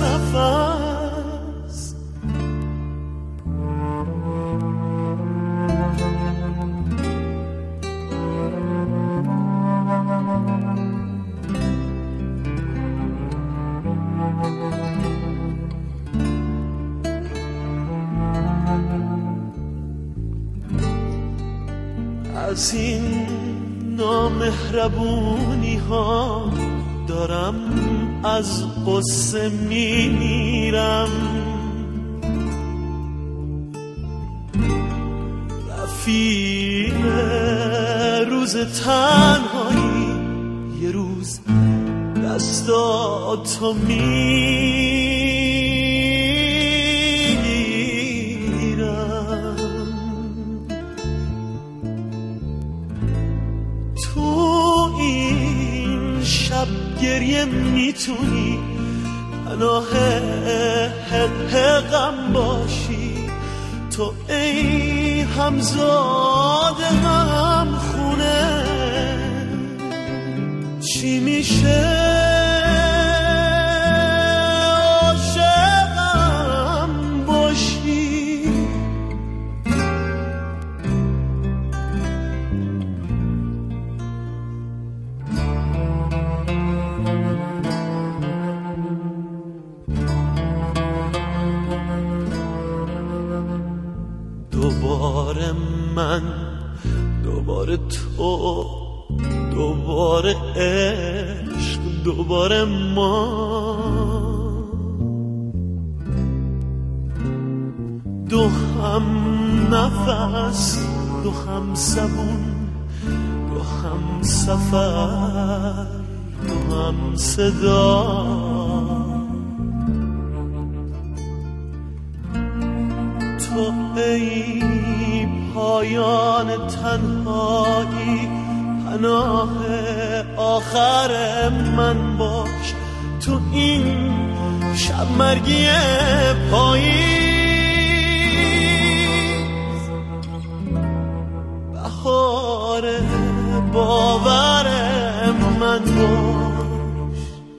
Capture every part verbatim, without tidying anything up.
نفس. از این نامهربونی ها دارم از قصه میمیرم. رفیق روز تنهایی یه روز دستاتو میگیرم. تو این شب گریه میتونی پناه غم باشی. تو ای همزاد هم خونه چی میشه عاشقم باشی. دوباره من، دوباره تو، دوباره عشق، دوباره ما، دو هم نفس، دو هم زبون، دو هم سفر، دو هم صدا. تو ای پایان تنهایی پناه آخر من باش. تو این شب مرگی پاییز بهار باور من باش.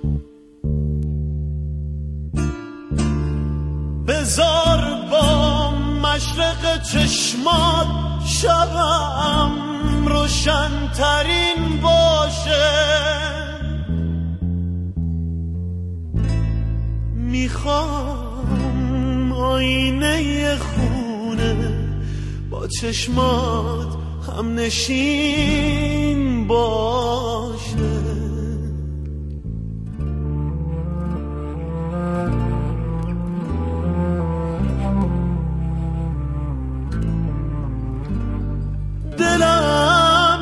بذار با مشرق چشمات شبم روشن ترین باشه. میخوام آینه خونه با چشمات هم نشین باشه. دلم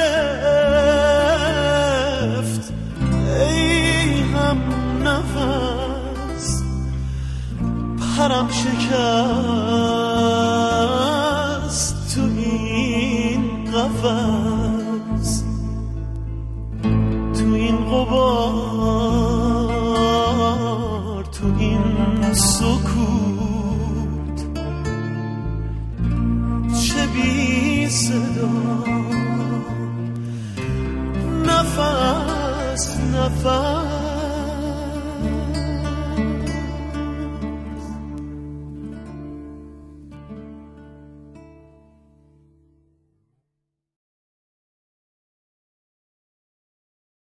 گرفت ای هم نفس، پرم شکست تو این قفس. تو این غبار، تو این سکوت، چه بی صدا، نفس نفس